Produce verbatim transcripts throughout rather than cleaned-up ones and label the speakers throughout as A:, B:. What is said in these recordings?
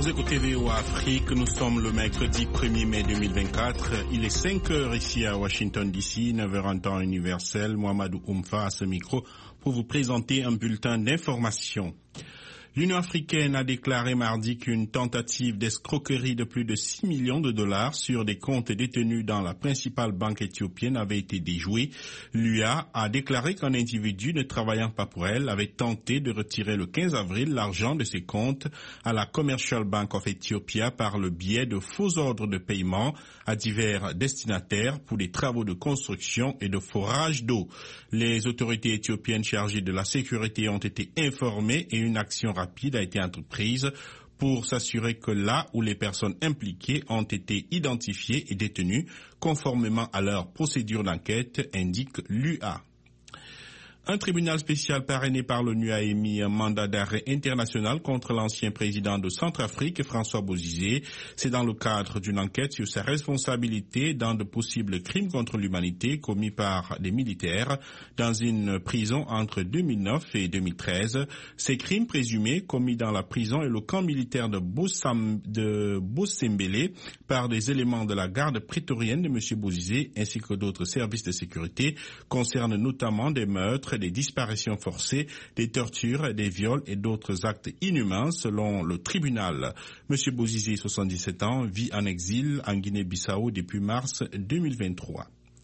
A: écoutez V O A Afrique, nous sommes le mercredi premier mai deux mille vingt-quatre. Il est cinq heures ici à Washington D C, neuf heures en temps universel. Mohamedou Oumfa à ce micro pour vous présenter un bulletin d'information. L'Union africaine a déclaré mardi qu'une tentative d'escroquerie de plus de six millions de dollars sur des comptes détenus dans la principale banque éthiopienne avait été déjouée. L'U A a déclaré qu'un individu ne travaillant pas pour elle avait tenté de retirer le quinze avril l'argent de ses comptes à la Commercial Bank of Ethiopia par le biais de faux ordres de paiement à divers destinataires pour des travaux de construction et de forage d'eau. Les autorités éthiopiennes chargées de la sécurité ont été informées et une action rapide a été entreprise pour s'assurer que là où les personnes impliquées ont été identifiées et détenues conformément à leur procédure d'enquête, indique l'U A. Un tribunal spécial parrainé par l'ONU a émis un mandat d'arrêt international contre l'ancien président de Centrafrique, François Bozizé. C'est dans le cadre d'une enquête sur sa responsabilité dans de possibles crimes contre l'humanité commis par des militaires dans une prison entre deux mille neuf et deux mille treize. Ces crimes présumés commis dans la prison et le camp militaire de, Bossam, de Bossembélé par des éléments de la garde prétorienne de M. Bozizé ainsi que d'autres services de sécurité concernent notamment des meurtres, des disparitions forcées, des tortures, des viols et d'autres actes inhumains selon le tribunal. M. Bozizé, soixante-dix-sept ans, vit en exil en Guinée-Bissau depuis mars deux mille vingt-trois.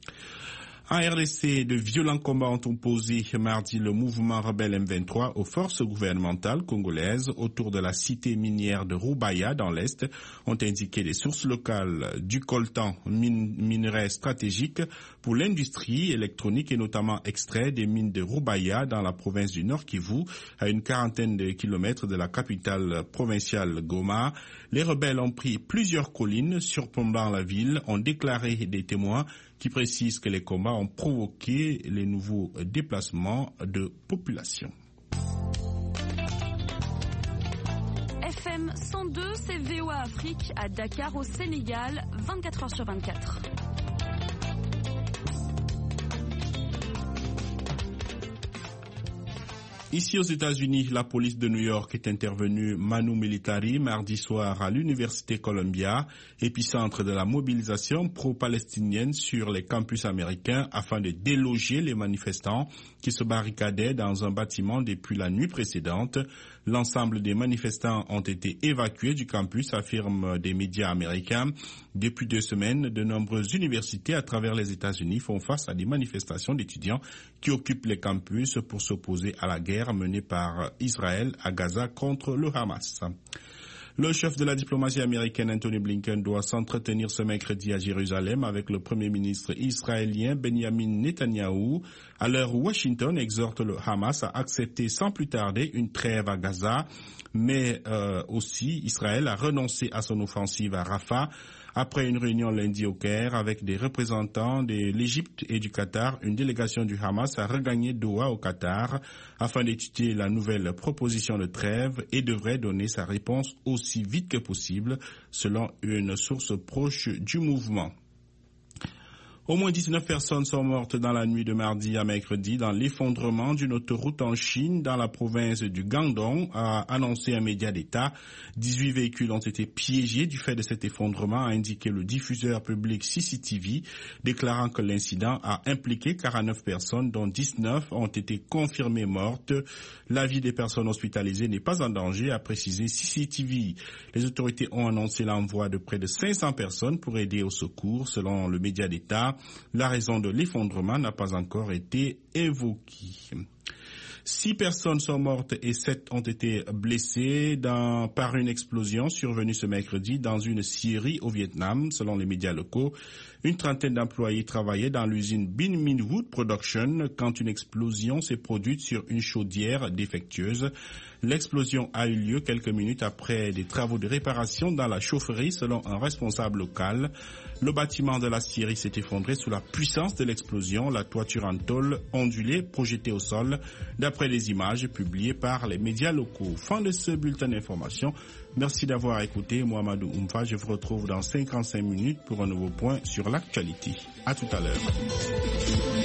A: En R D C, de violents combats ont opposé mardi le mouvement rebelle M vingt-trois aux forces gouvernementales congolaises autour de la cité minière de Rubaya dans l'Est, ont indiqué des sources locales. Du coltan, mine, minerai stratégique pour l'industrie électronique et notamment extrait des mines de Rubaya dans la province du Nord Kivu, à une quarantaine de kilomètres de la capitale provinciale Goma. Les rebelles ont pris plusieurs collines surplombant la ville, ont déclaré des témoins qui précise que les combats ont provoqué les nouveaux déplacements de population.
B: F M cent deux, c'est V O A Afrique à Dakar au Sénégal, vingt-quatre heures sur vingt-quatre.
A: Ici aux États-Unis, la police de New York est intervenue manu militari mardi soir à l'Université Columbia, épicentre de la mobilisation pro-palestinienne sur les campus américains afin de déloger les manifestants qui se barricadaient dans un bâtiment depuis la nuit précédente. L'ensemble des manifestants ont été évacués du campus, affirment des médias américains. Depuis deux semaines, de nombreuses universités à travers les États-Unis font face à des manifestations d'étudiants qui occupent les campus pour s'opposer à la guerre menée par Israël à Gaza contre le Hamas. Le chef de la diplomatie américaine, Anthony Blinken, doit s'entretenir ce mercredi à Jérusalem avec le premier ministre israélien Benjamin Netanyahou, à l'heure où Washington exhorte le Hamas à accepter sans plus tarder une trêve à Gaza, mais euh, aussi Israël a renoncé à son offensive à Rafah. Après une réunion lundi au Caire avec des représentants de l'Égypte et du Qatar, une délégation du Hamas a regagné Doha au Qatar afin d'étudier la nouvelle proposition de trêve et devrait donner sa réponse aussi vite que possible, selon une source proche du mouvement. Au moins dix-neuf personnes sont mortes dans la nuit de mardi à mercredi dans l'effondrement d'une autoroute en Chine dans la province du Guangdong, a annoncé un média d'État. dix-huit véhicules ont été piégés du fait de cet effondrement, a indiqué le diffuseur public C C T V, déclarant que l'incident a impliqué quarante-neuf personnes, dont dix-neuf ont été confirmées mortes. La vie des personnes hospitalisées n'est pas en danger, a précisé C C T V. Les autorités ont annoncé l'envoi de près de cinq cents personnes pour aider au secours, selon le média d'État. La raison de l'effondrement n'a pas encore été évoquée. Six personnes sont mortes et sept ont été blessées dans, par une explosion survenue ce mercredi dans une scierie au Vietnam, selon les médias locaux. Une trentaine d'employés travaillaient dans l'usine Bin Minh Wood Production quand une explosion s'est produite sur une chaudière défectueuse. L'explosion a eu lieu quelques minutes après des travaux de réparation dans la chaufferie, selon un responsable local. Le bâtiment de la scierie s'est effondré sous la puissance de l'explosion, la toiture en tôle ondulée projetée au sol, d'après les images publiées par les médias locaux. Fin de ce bulletin d'information. Merci d'avoir écouté. Mohamedou Oumfa, je vous retrouve dans cinquante-cinq minutes pour un nouveau point sur l'actualité. À tout à l'heure.